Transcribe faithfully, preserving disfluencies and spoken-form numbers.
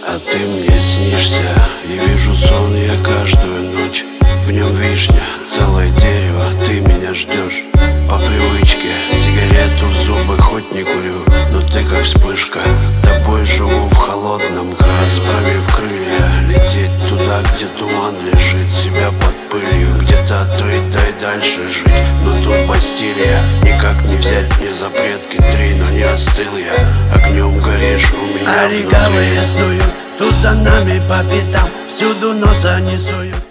А ты мне снишься, и вижу сон я каждую ночь. В нем вишня, целое дерево, ты меня ждешь. По привычке сигарету в зубы хоть не курю, но ты как вспышка, тобой живу в холодном. Расправив крылья, лететь туда, где туман лежит, себя под пылью где-то отрыть, дай дальше жить. Но тут Бастилия, никак не взять мне запретки три, но не остыл я, огнем горишь у меня а внутри. река снуют, тут за нами по пятам, всюду носа не суют.